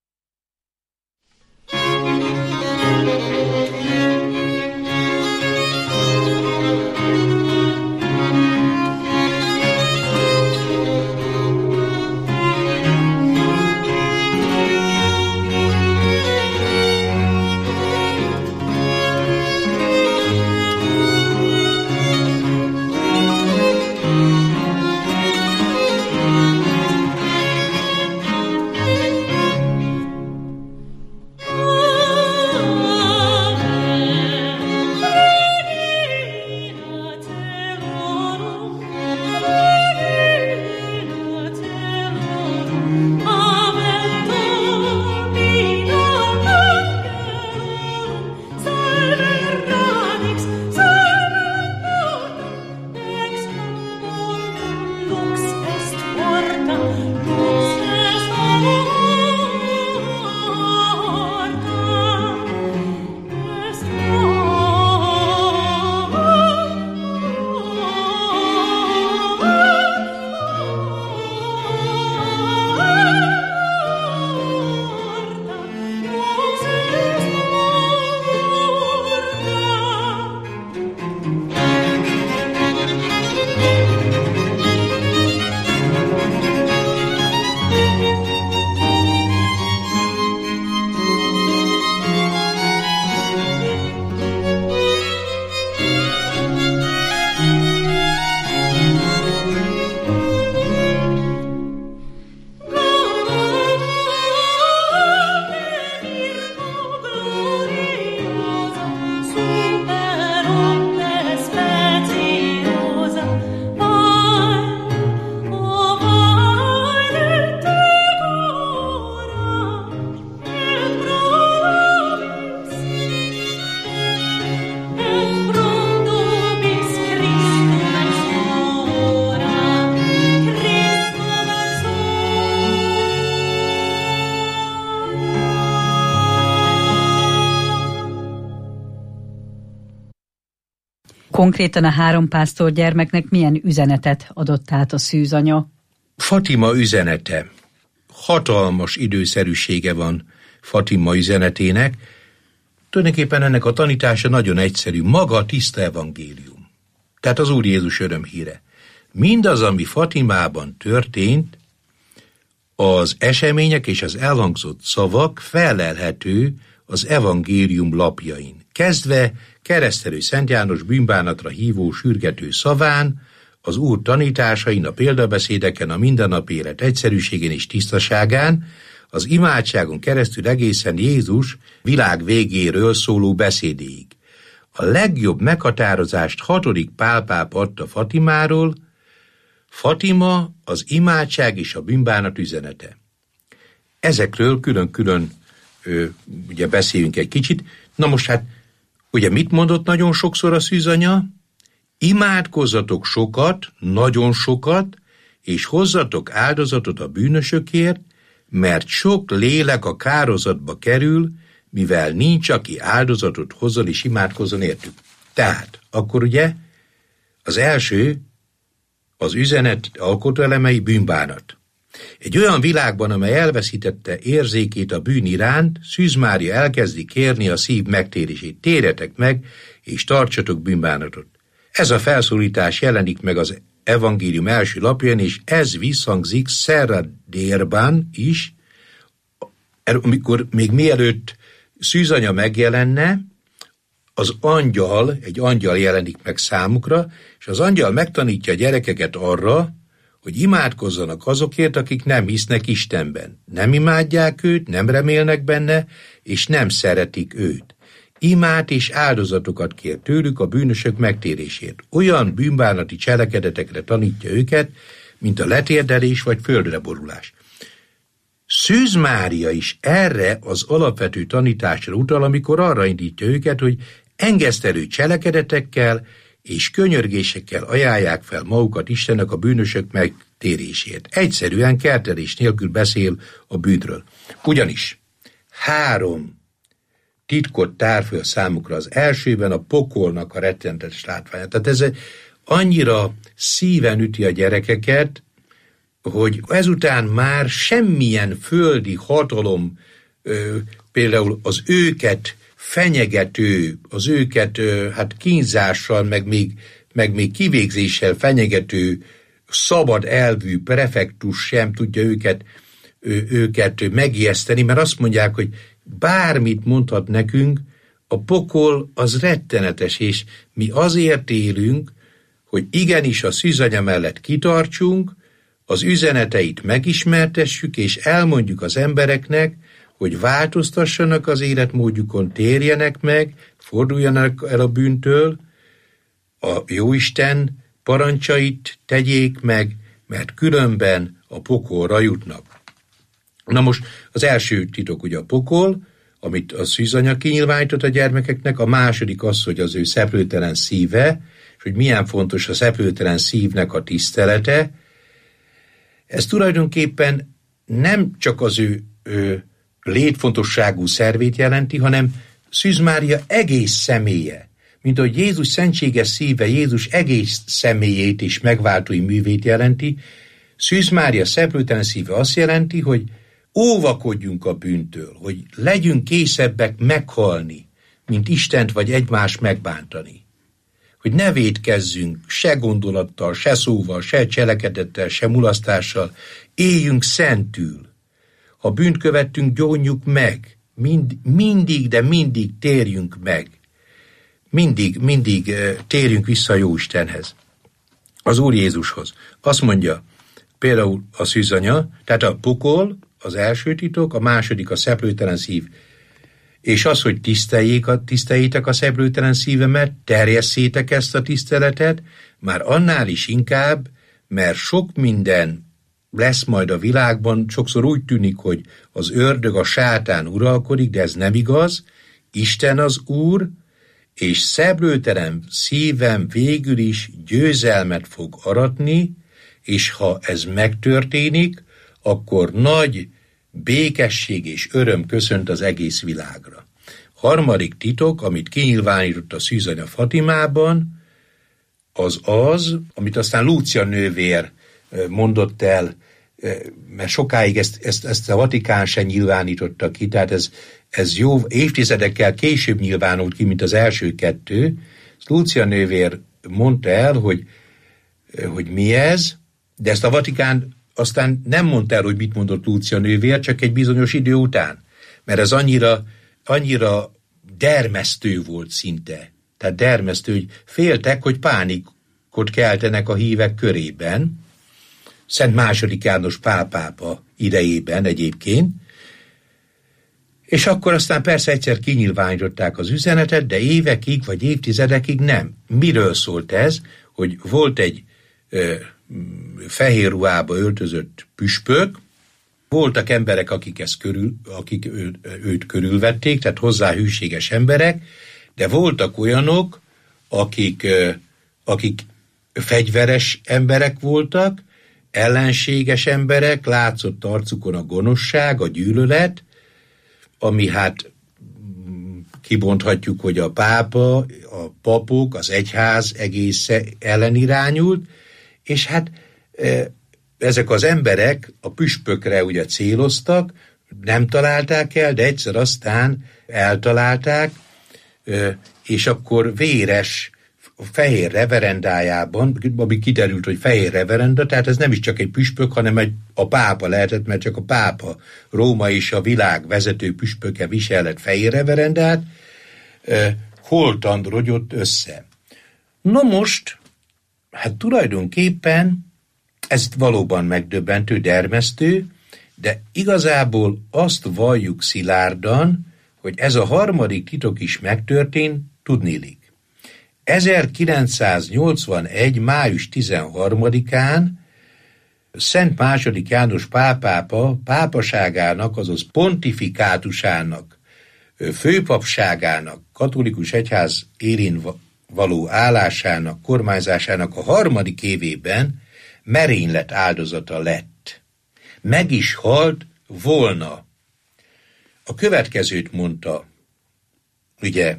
Konkrétan a 3 pásztor gyermeknek milyen üzenetet adott át a szűzanya? Fatima üzenete. Hatalmas időszerűsége van Fatima üzenetének. Tulajdonképpen ennek a tanítása nagyon egyszerű. Maga a tiszta evangélium. Tehát az Úr Jézus örömhíre. Mindaz, ami Fatimában történt, az események és az elhangzott szavak fellelhető az evangélium lapjain. Kezdve keresztelő Szent János bűnbánatra hívó sürgető szaván, az Úr tanításain, a példabeszédeken, a mindennapi élet egyszerűségén és tisztaságán, az imádságon keresztül egészen Jézus világ végéről szóló beszédéig. A legjobb meghatározást 6. Pál pápa adta Fatimáról. Fatima az imádság és a bűnbánat üzenete. Ezekről külön-külön ugye beszéljünk egy kicsit. Na most hát, ugye mit mondott nagyon sokszor a szűzanya? Imádkozzatok sokat, nagyon sokat, és hozzatok áldozatot a bűnösökért, mert sok lélek a kározatba kerül, mivel nincs, aki áldozatot hozzon és imádkozzon értük. Tehát, akkor ugye az első, az üzenet alkotóelemei bűnbánat. Egy olyan világban, amely elveszítette érzékét a bűn iránt, Szűz Mária elkezdi kérni a szív megtérését. Térjetek meg, és tartsatok bűnbánatot. Ez a felszólítás jelenik meg az evangélium első lapján, és ez visszhangzik Serra d'Herban is, amikor még mielőtt szűzanya megjelenne, egy angyal jelenik meg számukra, és az angyal megtanítja a gyerekeket arra, hogy imádkozzanak azokért, akik nem hisznek Istenben. Nem imádják őt, nem remélnek benne, és nem szeretik őt. Imát és áldozatokat kér tőlük a bűnösök megtérésért. Olyan bűnbánati cselekedetekre tanítja őket, mint a letérdelés vagy földre borulás. Szűz Mária is erre az alapvető tanításra utal, amikor arra indítja őket, hogy engesztelő cselekedetekkel és könyörgésekkel ajánlják fel magukat Istennek a bűnösök megtérésért. Egyszerűen kertelés nélkül beszél a bűnről. Ugyanis 3 titkot tár föl számukra. Az elsőben a pokolnak a rettenetes látványa. Tehát ez annyira szíven üti a gyerekeket, hogy ezután már semmilyen földi hatalom, például az őket fenyegető, az őket kínzással, meg még kivégzéssel fenyegető szabad elvű prefektus sem tudja őket megijeszteni, mert azt mondják, hogy bármit mondhat nekünk, a pokol az rettenetes, és mi azért élünk, hogy igenis a szűzanya mellett kitartsunk, az üzeneteit megismertessük, és elmondjuk az embereknek, hogy változtassanak az életmódjukon, térjenek meg, forduljanak el a bűntől, a Jóisten parancsait tegyék meg, mert különben a pokolra jutnak. Na most az első titok ugye a pokol, amit a szűzanya kinyilvánított a gyermekeknek, a második az, hogy az ő szeplőtelen szíve, és hogy milyen fontos a szeplőtelen szívnek a tisztelete. Ez tulajdonképpen nem csak az ő létfontosságú szervét jelenti, hanem Szűz Mária egész személye, mint ahogy Jézus szentséges szíve Jézus egész személyét és megváltói művét jelenti, Szűz Mária szeplőtelen szíve azt jelenti, hogy óvakodjunk a bűntől, hogy legyünk készebbek meghalni, mint Istent vagy egymást megbántani. Hogy ne vétkezzünk se gondolattal, se szóval, se cselekedettel, se mulasztással, éljünk szentül. Ha bűnt követtünk, gyónjuk meg, mindig, de mindig térjünk meg. Mindig térjünk vissza a Jóistenhez, az Úr Jézushoz. Azt mondja például a szűzanya, tehát a pokol, az első titok, a második a szeplőtelen szív. És az, hogy tiszteljétek a szeplőtelen szívemet, terjesszétek ezt a tiszteletet, már annál is inkább, mert sok minden lesz majd a világban, sokszor úgy tűnik, hogy az ördög, a sátán uralkodik, de ez nem igaz, Isten az Úr, és szeplőtelen szívem végül is győzelmet fog aratni, és ha ez megtörténik, akkor nagy békesség és öröm köszönt az egész világra. Harmadik titok, amit kinyilvánított a szűzanya Fatimában, az, amit aztán Lúcia nővér mondott el, mert sokáig ezt a Vatikán sem nyilvánította ki, tehát ez jó évtizedekkel később nyilvánult ki, mint az első 2. Lúcia nővér mondta el, hogy mi ez, de ezt a Vatikán aztán nem mondta el, hogy mit mondott Lúcia nővér, csak egy bizonyos idő után. Mert ez annyira dermesztő volt szinte. tehát dermesztő, hogy féltek, hogy pánikot keltenek a hívek körében, Szent II. János Pál pápa idejében egyébként, és akkor aztán persze egyszer kinyilvánították az üzenetet, de évekig vagy évtizedekig nem. Miről szólt ez? Hogy volt egy fehér ruhába öltözött püspök, voltak emberek, akik őt körülvették, tehát hozzá hűséges emberek, de voltak olyanok, akik fegyveres emberek voltak, ellenséges emberek, látszott arcukon a gonoszság, a gyűlölet, ami hát kibonthatjuk, hogy a pápa, a papok, az egyház egész ellen irányult, és hát ezek az emberek a püspökre ugye céloztak, nem találták el, de egyszer aztán eltalálták, és akkor véres fehér reverendájában, ami kiderült, hogy fehér reverenda, tehát ez nem is csak egy püspök, hanem a pápa lehetett, mert csak a pápa, Róma és a világ vezető püspöke viselett fehér reverendát, holtan rogyott össze. No most, hát tulajdonképpen ez valóban megdöbbentő, dermesztő, de igazából azt valljuk szilárdan, hogy ez a harmadik titok is megtörtént, tudniillik. 1981. május 13-án Szent II. János Pál pápa pápaságának, azaz pontifikátusának, főpapságának, katolikus egyház élén való állásának, kormányzásának a harmadik évében merénylet áldozata lett. Meg is halt volna. A következőt mondta, ugye,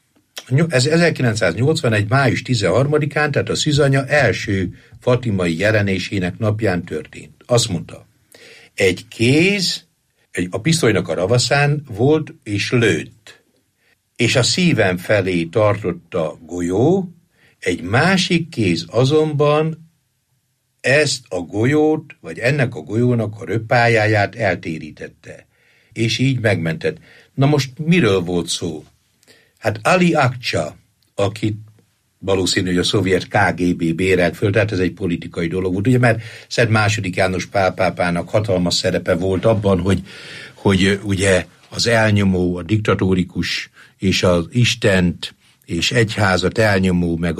ez 1981. május 13-án, tehát a szűzanya első fatimai jelenésének napján történt. Azt mondta, egy kéz a pisztolynak a ravaszán volt és lőtt, és a szívem felé tartotta golyó, egy másik kéz azonban ezt a golyót, vagy ennek a golyónak a röppályáját eltérítette, és így megmentett. Na most miről volt szó? Hát Ali Akcsa, akit valószínű, hogy a szovjet KGB bérelt föl, tehát ez egy politikai dolog volt, ugye, mert Szent II. János Pál pápának hatalmas szerepe volt abban, hogy ugye az elnyomó, a diktatórikus és az Istent és egyházat elnyomó, meg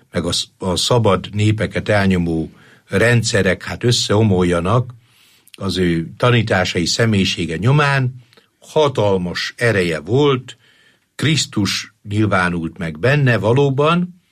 a szabad népeket elnyomó rendszerek hát összeomoljanak az ő tanításai, személyisége nyomán, hatalmas ereje volt, Krisztus nyilvánult meg benne valóban,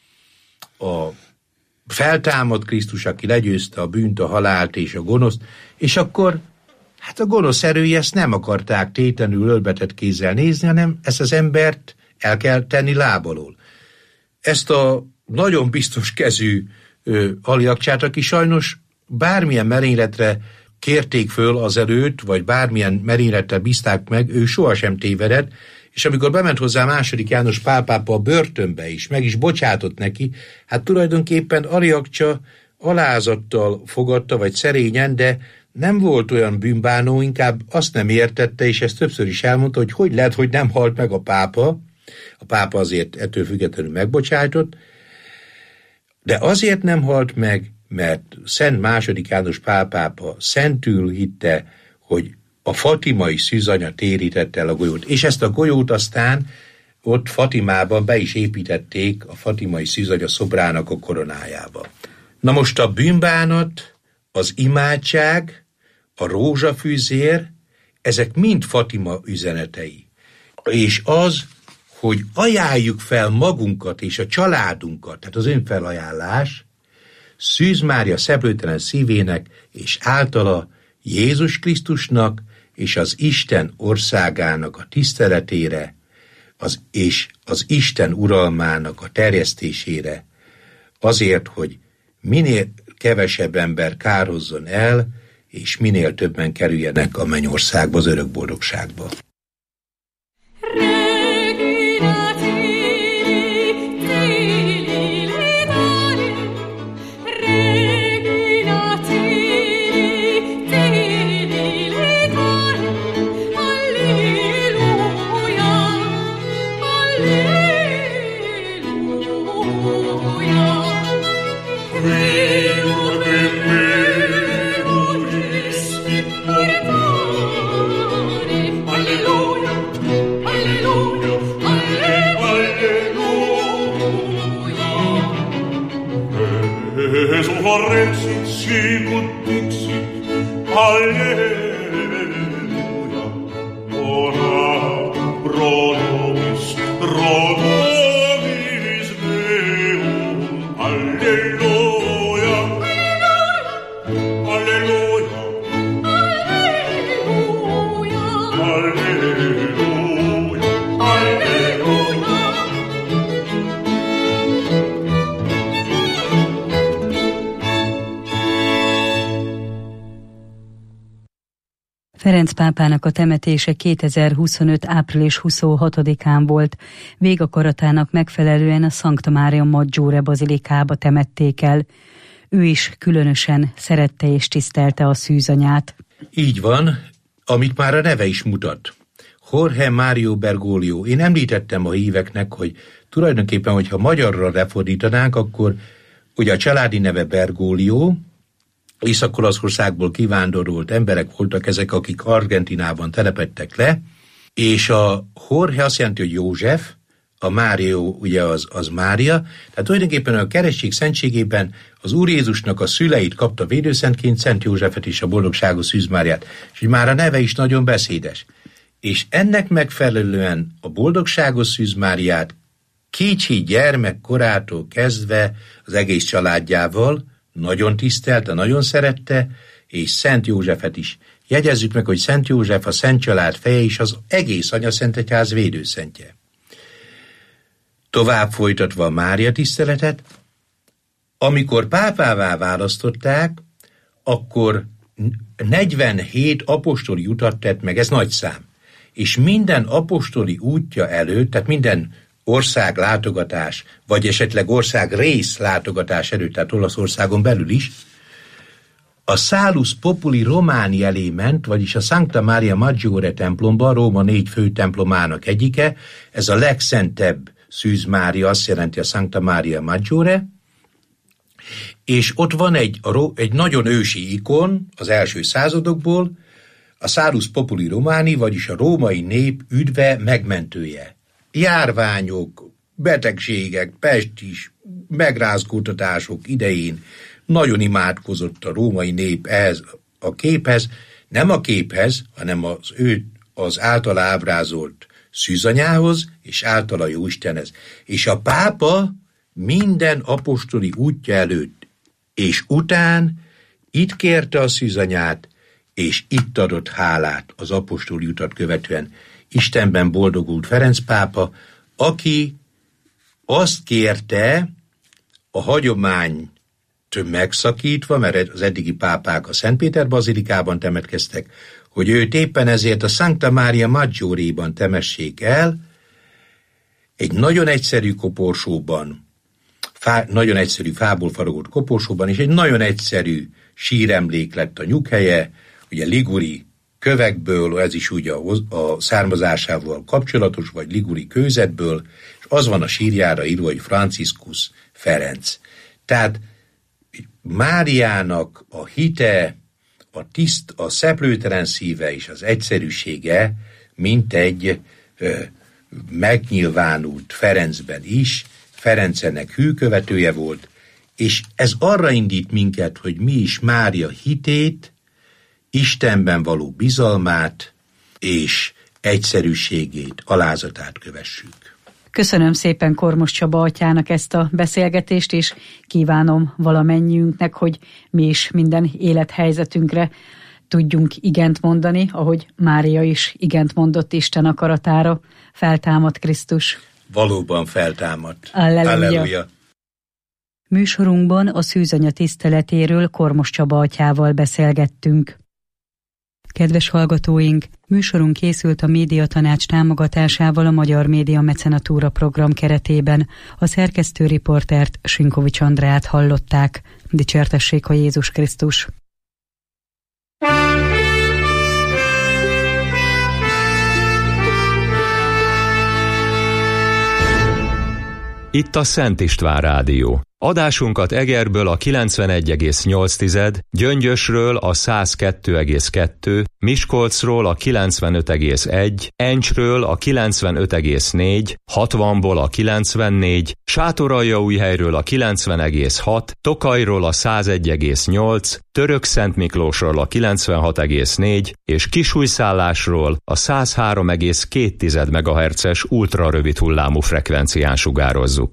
a feltámadt Krisztus, aki legyőzte a bűnt, a halált és a gonoszt, és akkor hát a gonosz erői ezt nem akarták tétlenül ölbetett kézzel nézni, hanem ezt az embert el kell tenni lábalól. Ezt a nagyon biztos kezű Ali Akcsát, aki sajnos bármilyen merényletre kérték föl azelőtt, vagy bármilyen merényletre bízták meg, ő sohasem tévedett, és amikor bement hozzá II. János Pál pápa a börtönbe is, meg is bocsátott neki, hát tulajdonképpen Ali Akcsa alázattal fogadta, vagy szerényen, de nem volt olyan bűnbánó, inkább azt nem értette, és ezt többször is elmondta, hogy lehet, hogy nem halt meg a pápa. A pápa azért ettől függetlenül megbocsájtott, de azért nem halt meg, mert Szent II. János Pál pápa szentül hitte, hogy a fatimai szűzanya térítette el a golyót. És ezt a golyót aztán ott Fatimában be is építették a fatimai szűzanya szobrának a koronájába. Na most a bűnbánat, az imádság, a rózsafűzér, ezek mind Fatima üzenetei. És az, hogy ajánljuk fel magunkat és a családunkat, tehát az önfelajánlás, Szűz Mária szeplőtelen szívének és általa Jézus Krisztusnak és az Isten országának a tiszteletére, és az Isten uralmának a terjesztésére, azért, hogy minél kevesebb ember kározzon el, és minél többen kerüljenek a mennyországba, az örök boldogságba. persuarexit sicut dixit, Alleluia, ora pro nobis Deum, Alleluia, Alleluia, Alleluia, Alleluia. Ferenc pápának a temetése 2025. április 26-án volt. Végakaratának megfelelően a Sancta Maria Maggiore bazilikába temették el. Ő is különösen szerette és tisztelte a szűzanyát. Így van, amit már a neve is mutat. Jorge Mario Bergoglio. Én említettem a híveknek, hogy tulajdonképpen, hogyha magyarra lefordítanánk, akkor ugye a családi neve Bergoglio, Észak-Olaszországból kivándorolt emberek voltak ezek, akik Argentinában telepedtek le, és a Jorge azt jelenti, hogy József, a Mário ugye az Mária, tehát tulajdonképpen a keresztség szentségében az Úr Jézusnak a szüleit kapta védőszentként, Szent Józsefet és a boldogságos Szűz Máriát, és már a neve is nagyon beszédes. És ennek megfelelően a boldogságos Szűz Máriát kicsi gyermekkorától kezdve az egész családjával nagyon tisztelte, nagyon szerette, és Szent Józsefet is. Jegyezzük meg, hogy Szent József a Szent Család feje és az egész Anyaszentegyház védőszentje. Tovább folytatva a Mária tiszteletet, amikor pápává választották, akkor 47 apostoli utat tett meg, ez nagy szám. És minden apostoli útja előtt, tehát minden ország látogatás, vagy esetleg ország rész látogatás előtt, tehát Olaszországon belül is, a Salus Populi Romani elé ment, vagyis a Sancta Maria Maggiore templomba, Róma 4 fő templomának egyike, ez a legszentebb Szűz Mária, azt jelenti a Sancta Maria Maggiore, és ott van egy nagyon ősi ikon az első századokból, a Salus Populi Romani, vagyis a római nép üdve megmentője. Járványok, betegségek, pestis, megrázkódtatások idején nagyon imádkozott a római nép ehhez a képhez, nem a képhez, hanem az általa ábrázolt szűzanyához, és általa Jóistenhez. És a pápa minden apostoli útja előtt és után itt kérte a szűzanyát, és itt adott hálát az apostoli utat követően. Istenben boldogult Ferenc pápa, aki azt kérte, a hagyományt megszakítva, mert az eddigi pápák a Szentpéter bazilikában temetkeztek, hogy őt éppen ezért a Sancta Maria Maggiore-ban temessék el, egy nagyon egyszerű koporsóban, nagyon egyszerű fából faragott koporsóban, és egy nagyon egyszerű síremlék lett a nyughelye, ugye liguri kövekből, ez is ugye a származásával kapcsolatos, vagy liguri kőzetből, és az van a sírjára írva, hogy Franciscus Ferenc. Tehát Máriának a hite, a szeplőtelen szíve és az egyszerűsége, mint egy megnyilvánult Ferencben is, Ferencenek hűkövetője volt, és ez arra indít minket, hogy mi is Mária hitét, Istenben való bizalmát és egyszerűségét, alázatát kövessük. Köszönöm szépen Kormos Csaba atyának ezt a beszélgetést, és kívánom valamennyiünknek, hogy mi is minden élethelyzetünkre tudjunk igent mondani, ahogy Mária is igent mondott Isten akaratára. Feltámad Krisztus. Valóban feltámadt. Alleluja. Műsorunkban a szűzanya tiszteletéről Kormos Csaba atyával beszélgettünk. Kedves hallgatóink, műsorunk készült a Médiatanács támogatásával a Magyar Média Mecenatúra program keretében. A szerkesztő riportert, Sinkovics Andrát hallották. Dicsértessék a Jézus Krisztus! Itt a Szent István Rádió. Adásunkat Egerből a 91,8, Gyöngyösről a 102,2, Miskolcról a 95,1, Encsről a 95,4, 60-ból a 94, Sátoraljaújhelyről a 90,6, Tokajról a 101,8, Törökszentmiklósról a 96,4 és Kisújszállásról a 103,2 MHz-es ultrarövid hullámú frekvencián sugározzuk.